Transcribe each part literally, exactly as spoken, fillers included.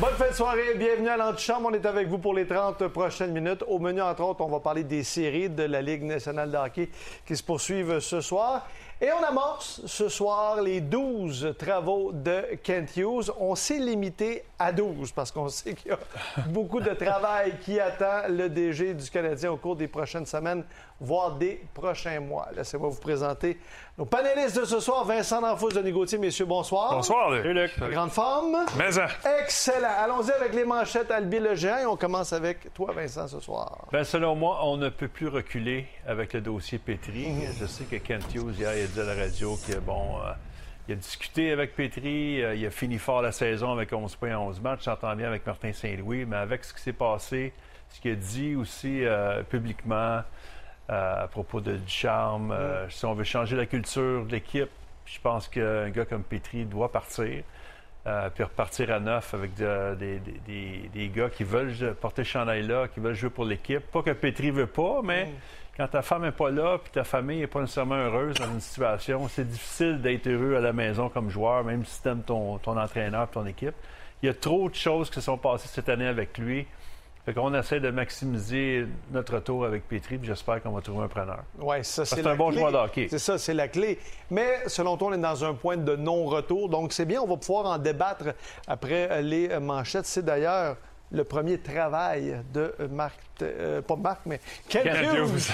Bonne fin de soirée, bienvenue à l'Antichambre. On est avec vous pour les trente prochaines minutes. Au menu, entre autres, on va parler des séries de la Ligue nationale de hockey qui se poursuivent ce soir. Et on amorce ce soir les douze travaux de Kent Hughes. On s'est limité à douze parce qu'on sait qu'il y a beaucoup de travail qui attend le D G du Canadien au cours des prochaines semaines, voire des prochains mois. Laissez-moi vous présenter nos panélistes de ce soir. Vincent D'Anfos, Denis Gauthier, messieurs, bonsoir. Bonsoir, Luc. Salut, Luc. Grande forme. Mais hein. Excellent. Allons-y avec les manchettes Albi le géant et on commence avec toi, Vincent, ce soir. Bien, selon moi, on ne peut plus reculer avec le dossier Petry. Mm-hmm. Je sais que Kent Hughes, hier, il a dit à la radio qu'il bon, euh, il a discuté avec Petry, euh, il a fini fort la saison avec onze points en onze matchs, j'entends bien avec Martin Saint-Louis, mais avec ce qui s'est passé, ce qu'il a dit aussi euh, publiquement euh, à propos de Ducharme, mm-hmm. euh, si on veut changer la culture de l'équipe, je pense qu'un gars comme Petry doit partir. Euh, puis repartir à neuf avec de, des, des, des, des gars qui veulent porter ce chandail-là, qui veulent jouer pour l'équipe. Pas que Petry veut pas, mais mm. quand ta femme n'est pas là puis ta famille n'est pas nécessairement heureuse dans une situation, c'est difficile d'être heureux à la maison comme joueur, même si tu aimes ton, ton entraîneur et ton équipe. Il y a trop de choses qui se sont passées cette année avec lui. Fait qu'on essaie de maximiser notre retour avec Petry, puis j'espère qu'on va trouver un preneur. Oui, ça, c'est, c'est la un bon clé. joueur de hockey. C'est ça, c'est la clé. Mais selon toi, on est dans un point de non-retour. Donc, c'est bien, on va pouvoir en débattre après les manchettes. C'est d'ailleurs le premier travail de Marc... Euh, pas Marc, mais Kent Hughes.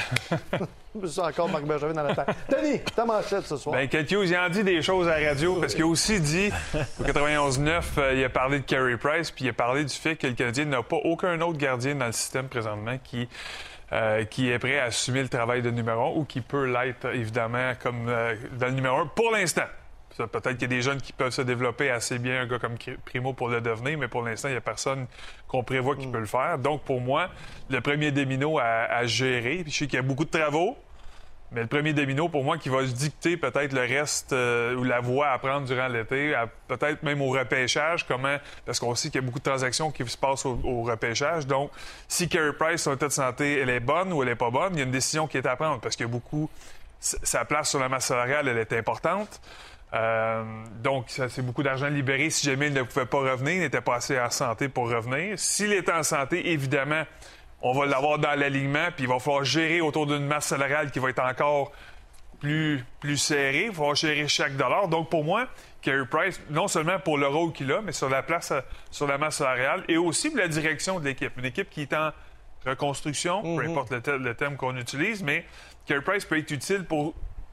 C'est encore Marc Bergevin dans la tête. Denis, ta manchette ce soir. Bien, Kent Hughes, il en dit des choses à la radio parce qu'il a aussi dit, au quatre-vingt-onze neuf, euh, il a parlé de Carey Price, puis il a parlé du fait que le Canadien n'a pas aucun autre gardien dans le système présentement qui, euh, qui est prêt à assumer le travail de numéro un ou qui peut l'être, évidemment, comme euh, dans le numéro un pour l'instant. Ça, peut-être qu'il y a des jeunes qui peuvent se développer assez bien, un gars comme Primo pour le devenir, mais pour l'instant, il n'y a personne qu'on prévoit qui mm. peut le faire. Donc, pour moi, le premier domino à, à gérer, puis je sais qu'il y a beaucoup de travaux, mais le premier domino, pour moi, qui va dicter peut-être le reste euh, ou la voie à prendre durant l'été, à, peut-être même au repêchage, comment, parce qu'on sait qu'il y a beaucoup de transactions qui se passent au, au repêchage. Donc, si Carey Price, son état de santé, elle est bonne ou elle n'est pas bonne, il y a une décision qui est à prendre, parce qu'il y a beaucoup... Sa place sur la masse salariale, elle est importante. Euh, donc, ça, c'est beaucoup d'argent libéré si jamais il ne pouvait pas revenir, il n'était pas assez en santé pour revenir. S'il est en santé, évidemment, on va l'avoir dans l'alignement, puis il va falloir gérer autour d'une masse salariale qui va être encore plus, plus serrée. Il va falloir gérer chaque dollar. Donc, pour moi, Carey Price, non seulement pour le rôle qu'il a, mais sur la place, sur la masse salariale, et aussi pour la direction de l'équipe. Une équipe qui est en reconstruction, mm-hmm. peu importe le, te- le terme qu'on utilise, mais Carey Price peut être utile pour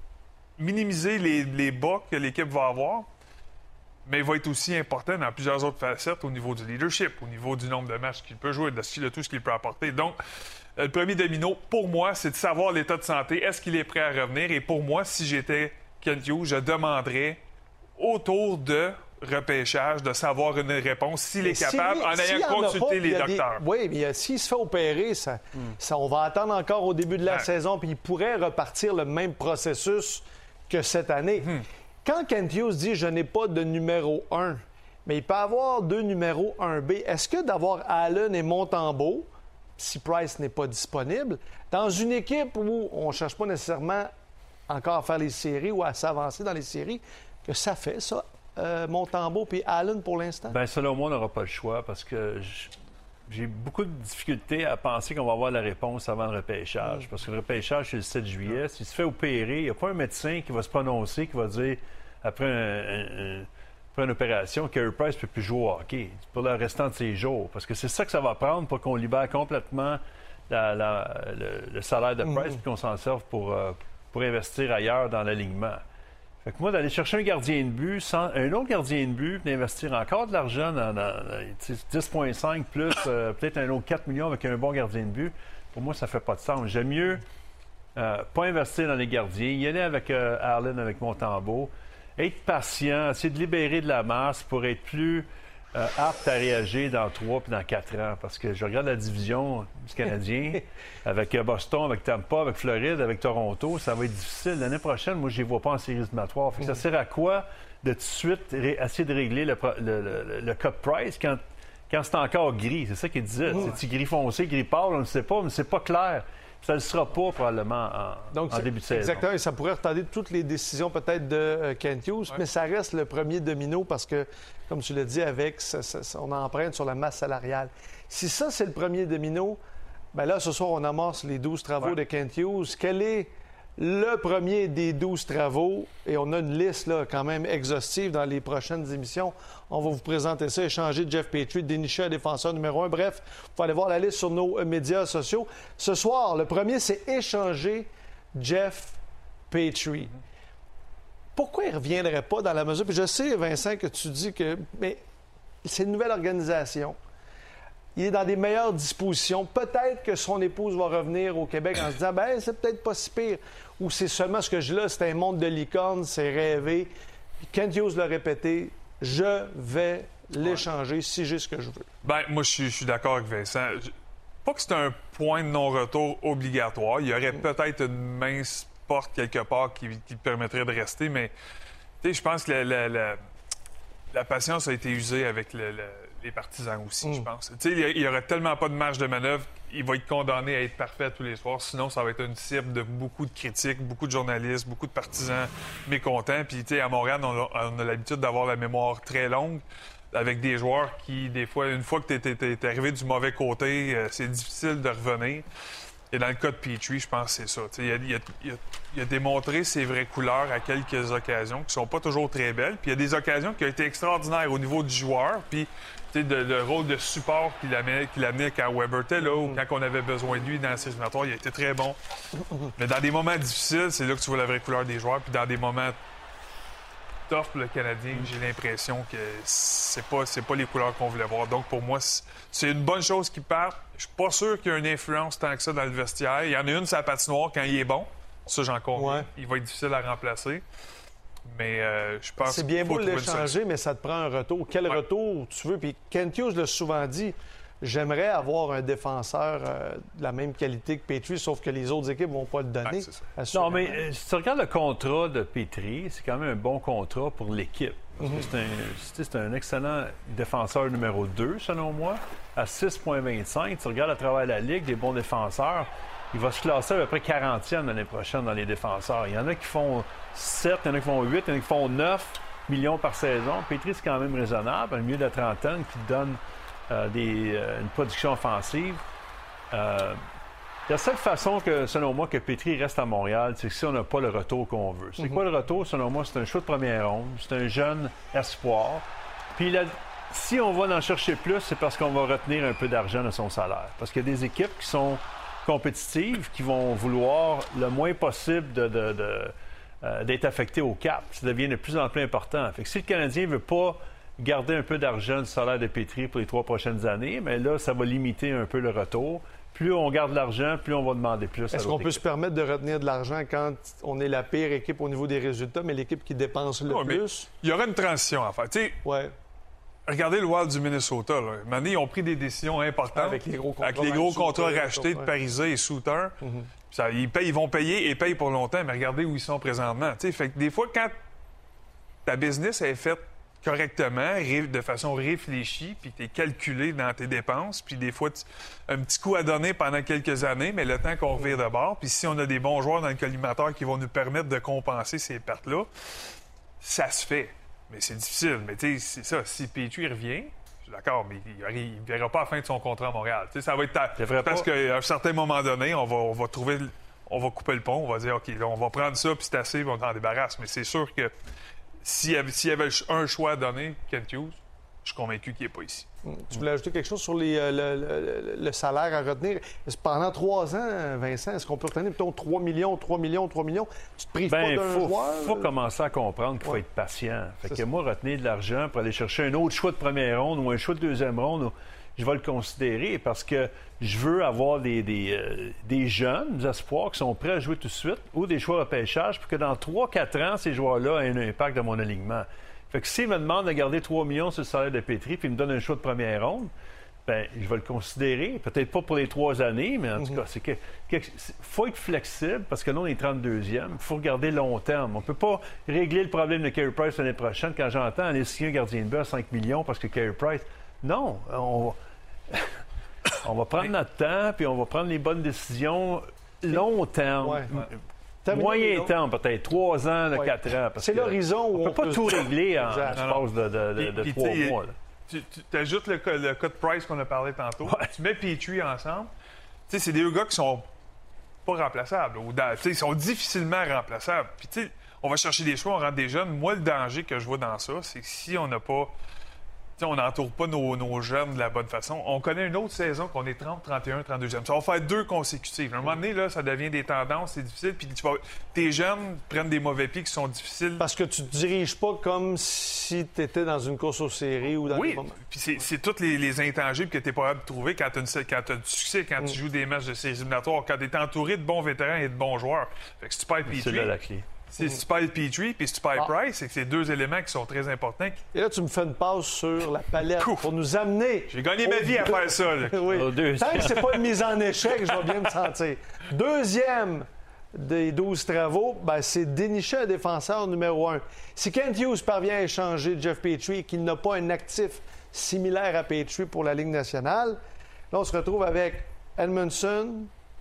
minimiser les, les bas que l'équipe va avoir, mais il va être aussi important dans plusieurs autres facettes au niveau du leadership, au niveau du nombre de matchs qu'il peut jouer, de, de tout ce qu'il peut apporter. Donc, le premier domino, pour moi, c'est de savoir l'état de santé. Est-ce qu'il est prêt à revenir? Et pour moi, si j'étais Kent Hughes, je demanderais autour de repêchage de savoir une réponse s'il est si capable, lui, en ayant si consulté les docteurs. Des... Oui, mais euh, s'il se fait opérer, ça, mm. ça, on va attendre encore au début de la ouais. saison, puis il pourrait repartir le même processus que cette année. Mm. Quand Kent Hughes dit « je n'ai pas de numéro un », mais il peut avoir deux numéros un B, est-ce que d'avoir Allen et Montembeault, si Price n'est pas disponible, dans une équipe où on ne cherche pas nécessairement encore à faire les séries ou à s'avancer dans les séries, que ça fait ça? Euh, Montembeault puis Allen pour l'instant? Bien, selon moi, on n'aura pas le choix parce que j'ai beaucoup de difficultés à penser qu'on va avoir la réponse avant le repêchage. Mm. Parce que le repêchage, c'est le sept juillet. S'il se fait opérer, il n'y a pas un médecin qui va se prononcer, qui va dire, après, un, un, un, après une opération, Carey Price ne peut plus jouer au hockey pour le restant de ses jours. Parce que c'est ça que ça va prendre pour qu'on libère complètement la, la, le, le salaire de Price et mm. qu'on s'en serve pour, euh, pour investir ailleurs dans l'alignement. Fait que moi, d'aller chercher un gardien de but, sans, un autre gardien de but, d'investir encore de l'argent dans, dans dix virgule cinq plus, euh, peut-être un autre quatre millions avec un bon gardien de but, pour moi, ça fait pas de sens. J'aime mieux euh, pas investir dans les gardiens, y aller avec euh, Allen, avec Montembeault, être patient, essayer de libérer de la masse pour être plus euh, apte à réagir dans trois puis dans quatre ans. Parce que je regarde la division du Canadien avec Boston, avec Tampa, avec Floride, avec Toronto, ça va être difficile. L'année prochaine, moi, je ne les vois pas en séries éliminatoires. Fait que ça sert à quoi de tout de suite ré- essayer de régler le, le, le, le cut price quand, quand c'est encore gris? C'est ça qu'il disait. Mm. C'est-tu gris foncé, gris pâle? On ne sait pas, mais c'est pas clair. Ça ne le sera pas probablement en, Donc, en début de saison. Exactement, et ça pourrait retarder toutes les décisions peut-être de euh, Kent Hughes, ouais. mais ça reste le premier domino parce que, comme tu l'as dit, avec ça, ça, ça, on emprunte sur la masse salariale. Si ça, c'est le premier domino, bien là, ce soir, on amorce les douze travaux ouais. de Kent Hughes. Quel est le premier des douze travaux? Et on a une liste là, quand même exhaustive dans les prochaines émissions. On va vous présenter ça, échanger Jeff Petrie, dénicher un défenseur numéro un. Bref, il faut aller voir la liste sur nos médias sociaux. Ce soir, le premier, c'est échanger Jeff Petrie. Pourquoi il ne reviendrait pas dans la mesure... Puis je sais, Vincent, que tu dis que... Mais c'est une nouvelle organisation. Il est dans des meilleures dispositions. Peut-être que son épouse va revenir au Québec en se disant « ben c'est peut-être pas si pire ». Ou c'est seulement ce que je dis là, c'est un monde de licorne, c'est rêvé. Puis Kent Hughes l'a répété, je vais l'échanger ouais. si j'ai ce que je veux. Bien, moi, je suis, je suis d'accord avec Vincent. Pas que c'est un point de non-retour obligatoire. Il y aurait mm. peut-être une mince porte quelque part qui, qui permettrait de rester, mais je pense que la, la, la, la patience a été usée avec le, le, les partisans aussi, mm. je pense. Il n'y aurait tellement pas de marge de manœuvre. Il va être condamné à être parfait tous les soirs. Sinon, ça va être une cible de beaucoup de critiques, beaucoup de journalistes, beaucoup de partisans mécontents. Puis, tu sais, à Montréal, on a, on a l'habitude d'avoir la mémoire très longue avec des joueurs qui, des fois, une fois que tu es arrivé du mauvais côté, euh, c'est difficile de revenir. Et dans le cas de Petrie, je pense que c'est ça. Il a, il, a, il, a, il a démontré ses vraies couleurs à quelques occasions qui sont pas toujours très belles. Puis il y a des occasions qui ont été extraordinaires au niveau du joueur. Puis de, le rôle de support qu'il amenait, qu'il amenait quand Weber était là, ou quand on avait besoin de lui dans la série éliminatoire, il a été très bon. Mais dans des moments difficiles, c'est là que tu vois la vraie couleur des joueurs. Puis dans des moments tough pour le Canadien, j'ai l'impression que c'est pas, c'est pas les couleurs qu'on voulait voir. Donc pour moi, c'est une bonne chose qu'il parte. Je suis pas sûr qu'il y ait une influence tant que ça dans le vestiaire. Il y en a une sur la patinoire quand il est bon. Ça, j'en conviens. Ouais. Il va être difficile à remplacer. Mais euh, je pense c'est bien beau de l'échanger, mais ça te prend un retour. Quel ouais. retour tu veux? Puis Kent Hughes l'a souvent dit, j'aimerais avoir un défenseur euh, de la même qualité que Petrie, sauf que les autres équipes ne vont pas le donner. Ouais, non, mais euh, si tu regardes le contrat de Petrie, c'est quand même un bon contrat pour l'équipe. Mm-hmm. C'est un, c'est un excellent défenseur numéro deux, selon moi. À six virgule vingt-cinq, tu regardes à travers la Ligue des bons défenseurs, il va se classer à peu près quarantième l'année prochaine dans les défenseurs. Il y en a qui font sept, il y en a qui font huit, il y en a qui font neuf millions par saison. Petrie, c'est quand même raisonnable, un milieu de la trentaine qui donne euh, des, euh, une production offensive. Euh, la seule façon, que, selon moi, que Petrie reste à Montréal, c'est que si on n'a pas le retour qu'on veut. C'est mm-hmm. quoi le retour? Selon moi, c'est un choix de première ronde, c'est un jeune espoir. Puis la, si on va en chercher plus, c'est parce qu'on va retenir un peu d'argent de son salaire. Parce qu'il y a des équipes qui sont compétitives, qui vont vouloir le moins possible de, de, de, euh, d'être affectés au cap. Ça devient de plus en plus important. Fait que si le Canadien ne veut pas garder un peu d'argent du salaire de Petrie pour les trois prochaines années, mais là, ça va limiter un peu le retour. Plus on garde l'argent, plus on va demander plus. Est-ce qu'on peut se permettre de retenir de l'argent quand on est la pire équipe au niveau des résultats, mais l'équipe qui dépense le ouais, plus? Il y aura une transition à faire. Tu sais, ouais. Regardez le Wild du Minnesota. Là. Maintenant, ils ont pris des décisions importantes avec les gros contrats, avec les gros contrats Souter, rachetés de Parisé et Souter. Mm-hmm. Ça, ils, payent, ils vont payer et payent pour longtemps, mais regardez où ils sont présentement. T'sais, fait que des fois, quand ta business est faite correctement, de façon réfléchie, puis que tu es calculé dans tes dépenses, puis des fois, tu, un petit coup à donner pendant quelques années, mais le temps qu'on revire de bord, puis si on a des bons joueurs dans le collimateur qui vont nous permettre de compenser ces pertes-là, ça se fait. Mais c'est difficile. Mais tu sais, c'est ça. Si Petrie revient, je suis d'accord, mais il ne verra pas la fin de son contrat à Montréal. T'sais, ça va être ta... parce qu'à un certain moment donné, on va, on va trouver, on va couper le pont, on va dire, OK, là, on va prendre ça, puis c'est assez, puis on s'en débarrasse. Mais c'est sûr que s'il y avait, s'il y avait un choix à donner, Kent Hughes, je suis convaincu qu'il n'est pas ici. Tu voulais ajouter quelque chose sur les, euh, le, le, le salaire à retenir? Pendant trois ans, Vincent, est-ce qu'on peut retenir plutôt trois millions, trois millions, trois millions? Tu te prives ben, pas d'un faut, joueur? Il faut commencer à comprendre qu'il faut ouais. être patient. Fait que moi, retenir de l'argent pour aller chercher un autre choix de première ronde ou un choix de deuxième ronde, je vais le considérer parce que je veux avoir des, des, euh, des jeunes, des espoirs qui sont prêts à jouer tout de suite ou des choix de repêchage pour que dans trois quatre ans, ces joueurs-là aient un impact dans mon alignement. Fait que s'il me demande de garder trois millions sur le salaire de Petrie puis il me donne un choix de première ronde, bien, je vais le considérer. Peut-être pas pour les trois années, mais en mm-hmm. tout cas, c'est que, que faut être flexible parce que là, on est trente-deuxième. Il faut regarder long terme. On ne peut pas régler le problème de Carey Price l'année prochaine quand j'entends aller signer un gardien de but à cinq millions parce que Carey Price... Non, on va, on va prendre notre temps puis on va prendre les bonnes décisions long terme. Ouais. Moyen terme, peut-être trois ans, ouais. quatre ans. C'est l'horizon où on ne peut pas tout régler en exact. l'espace de, de, de, de Puis, trois puis, mois. Là. Tu, tu ajoutes le, le cut price qu'on a parlé tantôt. Ouais. Tu mets Petrie ensemble. Tu sais, c'est des gars qui sont pas remplaçables. Ou dans, tu sais, ils sont difficilement remplaçables. Puis, tu sais, on va chercher des choix, on rentre des jeunes. Moi, le danger que je vois dans ça, c'est que si on n'a pas. Tu sais, on n'entoure pas nos, nos jeunes de la bonne façon. On connaît une autre saison qu'on est trente, trente et un, trente-deuxième. Ça va faire deux consécutives. À un moment donné, là, ça devient des tendances, c'est difficile. Puis tu vas... tes jeunes prennent des mauvais pieds qui sont difficiles. Parce que tu ne te diriges pas comme si tu étais dans une course aux séries ou dans oui, des moments. puis c'est, c'est tous les, les intangibles que tu es pas capable de trouver quand tu as du succès, quand Mm. tu joues des matchs de séries éliminatoires, quand tu es entouré de bons vétérans et de bons joueurs. Fait que si tu perds C'est là Petrie, la clé. si tu perds Petrie puis si tu perds Ah. Price, c'est que c'est deux éléments qui sont très importants. Et là, tu me fais une passe sur la palette Pouf. pour nous amener. J'ai gagné ma au- vie à faire ça. Là. Oui. Au deuxième. Tant que c'est pas une mise en échec, je vais bien me sentir. Deuxième des douze travaux, ben, c'est dénicher un défenseur numéro un. Si Kent Hughes parvient à échanger Jeff Petrie et qu'il n'a pas un actif similaire à Petrie pour la Ligue nationale, là, on se retrouve avec Edmondson,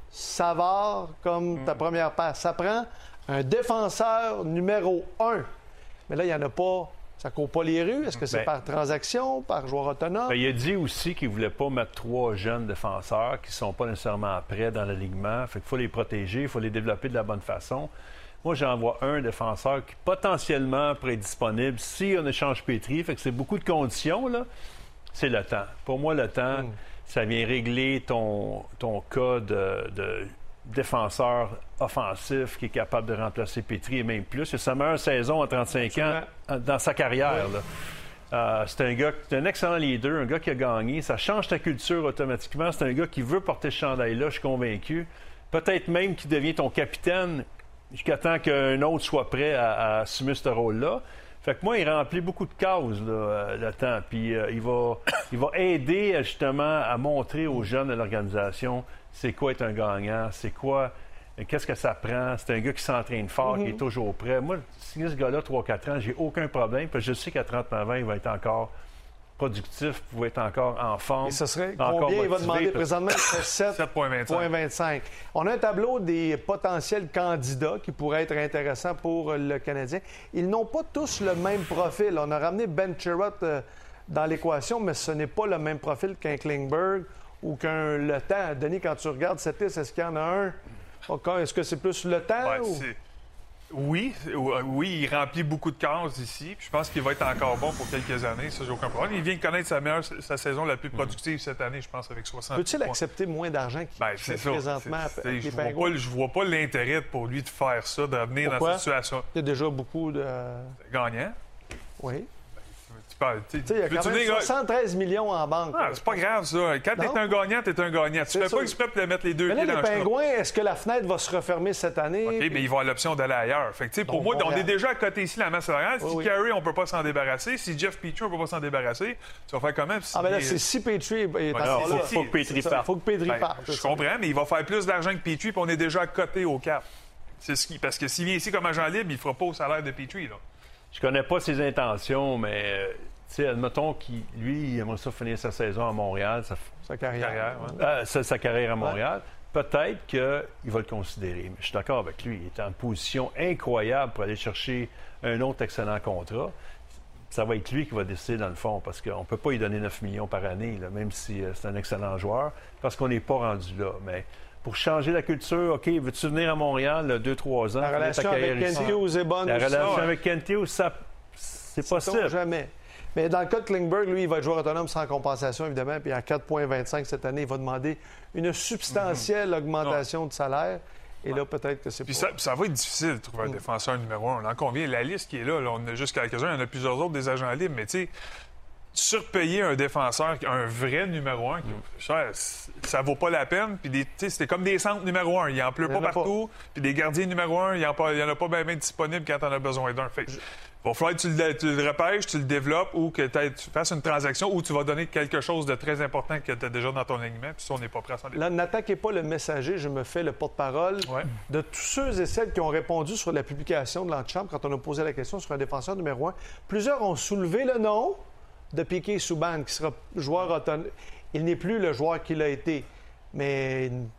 Savard comme ta première passe. Ça prend un défenseur numéro un. Mais là, il n'y en a pas. Ça ne court pas les rues. Est-ce que c'est Ben- par transaction, par joueur autonome? Ben, il a dit aussi qu'il ne voulait pas mettre trois jeunes défenseurs qui ne sont pas nécessairement prêts dans l'alignement. Fait qu'il faut les protéger, il faut les développer de la bonne façon. Moi, j'en vois un défenseur qui potentiellement pourrait être disponible si on échange Petrie. Fait que c'est beaucoup de conditions, là. C'est le temps. Pour moi, le temps, Mm. ça vient régler ton, ton cas de, de défenseur offensif qui est capable de remplacer Petrie et même plus. C'est sa meilleure saison à trente-cinq ans en- dans sa carrière, là. Euh, c'est un gars, c'est un excellent leader, un gars qui a gagné. Ça change ta culture automatiquement. C'est un gars qui veut porter ce chandail-là, je suis convaincu. Peut-être même qu'il devient ton capitaine jusqu'à temps qu'un autre soit prêt à, à assumer ce rôle-là. Fait que moi, il remplit beaucoup de cases, là, euh, le temps. Puis euh, il, va, il va aider justement à montrer aux jeunes de l'organisation c'est quoi être un gagnant, c'est quoi, qu'est-ce que ça prend. C'est un gars qui s'entraîne fort, qui est toujours prêt. Moi, signer ce gars-là trois quatre ans, j'ai aucun problème. Parce que je sais qu'à trente-neuf ans, il va être encore productif, il va être encore en forme. Et ce serait encore combien il va motivé, demander parce- présentement? Il serait sept sept virgule vingt-cinq. vingt-cinq. On a un tableau des potentiels candidats qui pourraient être intéressants pour le Canadien. Ils n'ont pas tous le même profil. On a ramené Ben Chirot euh, dans l'équation, mais ce n'est pas le même profil qu'un Klingberg ou qu'un Le Temps. Denis, quand tu regardes cette liste, est-ce qu'il y en a un? Encore, est-ce que c'est plus Le Temps? Ouais, ou... c'est- Oui, euh, oui, il remplit beaucoup de cases ici. Puis je pense qu'il va être encore bon pour quelques années. Ça, j'ai aucun problème. Il vient de connaître sa meilleure, sa saison la plus productive cette année, je pense, avec soixante. Peut-il points. accepter moins d'argent qu'il Ben, fait c'est ça. présentement C'est- avec c'est- les je vois Pingouins? pas, je vois pas l'intérêt pour lui de faire ça, de revenir Pourquoi? dans cette situation Il y a déjà beaucoup de... gagnant. Oui. Tu parles, tu Tu sais, il y a veux-tu quand même dire, soixante-treize millions en banque. ah, c'est pas grave, ça. Quand Non. t'es un gagnant, t'es un gagnant. Tu C'est fais ça. pas exprès de mettre les deux Mais là, pieds dans les le chemin. Pingouins, est-ce que la fenêtre va se refermer cette année? OK, Puis- mais il va avoir l'option d'aller ailleurs. Fait que, tu sais, pour Donc, moi, on Montréal. est déjà à côté ici la masse salariale. Si Oui, oui. Carey, on peut pas s'en débarrasser. Si Jeff Petrie, on peut pas s'en débarrasser. Tu vas faire quand même. Ah, ben là, c'est si Petrie est encore alors, là. faut- faut que Petrie C'est ça, parte. faut que Petrie Ben, parte. je c'est ça. comprends, mais il va faire plus d'argent que Petrie, puis on est déjà à côté au cap. C'est ce qui... Parce que s'il vient ici comme agent libre, il fera pas au salaire de Petrie. Là. Je connais pas ses intentions, mais euh, tu sais, admettons qu'il lui, il aimerait ça finir sa saison à Montréal, sa, Sa carrière. Carrière, ouais. euh, sa, sa carrière à Montréal. Peut-être qu'il va le considérer. Mais je suis d'accord avec lui. Il est en position incroyable pour aller chercher un autre excellent contrat. Ça va être lui qui va décider dans le fond, parce qu'on ne peut pas lui donner neuf millions par année, là, même si euh, c'est un excellent joueur, parce qu'on n'est pas rendu là. Mais pour changer la culture, OK, veux-tu venir à Montréal deux trois ans? La finir ta relation carrière avec ici? Kent Hughes est bonne La aussi. relation ouais. avec Kent Hughes, ça, c'est Sait-on possible. jamais. Mais dans le cas de Klingberg, lui, il va être joueur autonome sans compensation, évidemment, puis en quatre virgule vingt-cinq cette année, il va demander une substantielle augmentation de salaire. Et là, peut-être que c'est Puis pas... ça, ça va être difficile de trouver un défenseur numéro un. On en convient. La liste qui est là, là, on en a juste quelques-uns. Il y en a plusieurs autres des agents libres. Mais tu sais, surpayer un défenseur, un vrai numéro un, qui est cher, ça vaut pas la peine. Puis des- tu sais, c'était comme des centres numéro un. Il en pleut Il y en pas a pas. partout. Puis des gardiens numéro un, il n'y en, pas- il y en a pas bien disponibles quand on a besoin d'un. Fait que, il va falloir que tu le, tu le repêches, tu le développes ou que t'aies- tu fasses une transaction où tu vas donner quelque chose de très important que tu as déjà dans ton alignement. Puis ça, on n'est pas prêt à s'en débarrasser. Là, n'attaquez pas le messager, je me fais le porte-parole Ouais. de tous ceux et celles qui ont répondu sur la publication de l'antichambre quand on a posé la question sur un défenseur numéro un. Plusieurs ont soulevé le nom de Piquet Souban, qui sera joueur autonome. Il n'est plus le joueur qu'il a été. Mais Non.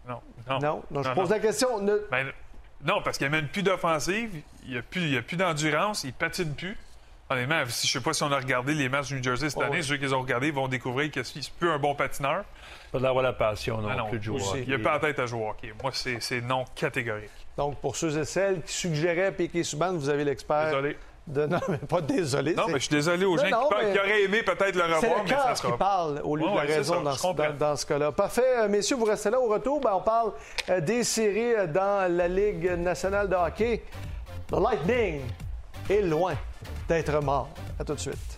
Non, Non, non, je non, pose non. la question. Ne- Ben, non, parce qu'il n'y a même plus d'offensive, il n'y a plus, il y a plus d'endurance, il patine plus. Honnêtement, si, je sais pas si on a regardé les matchs du New Jersey cette Oh, année, ouais. ceux qui les ont regardés vont découvrir que c'est plus un bon patineur. Pas d'avoir la passion non, Ah non, plus de jouer. aussi. au Il n'a hockey. pas la tête à jouer au hockey. Moi, c'est c'est non catégorique. Donc, pour ceux et celles qui suggéraient Piquet Subban, vous avez l'expert. Désolé. De... Non, mais pas désolé. Non, c'est- mais je suis désolé aux Non, gens non, qui, parlent- mais- qui auraient aimé peut-être le C'est revoir, le mais ça cœur sera qui parle au lieu Ouais, de la ouais, c'est raison ça, dans, je ce- comprends. dans- dans ce cas-là. Parfait. Euh, Messieurs, vous restez là. Au retour, ben, on parle euh, des séries euh, dans la Ligue nationale de hockey. Le Lightning est loin d'être mort. À tout de suite.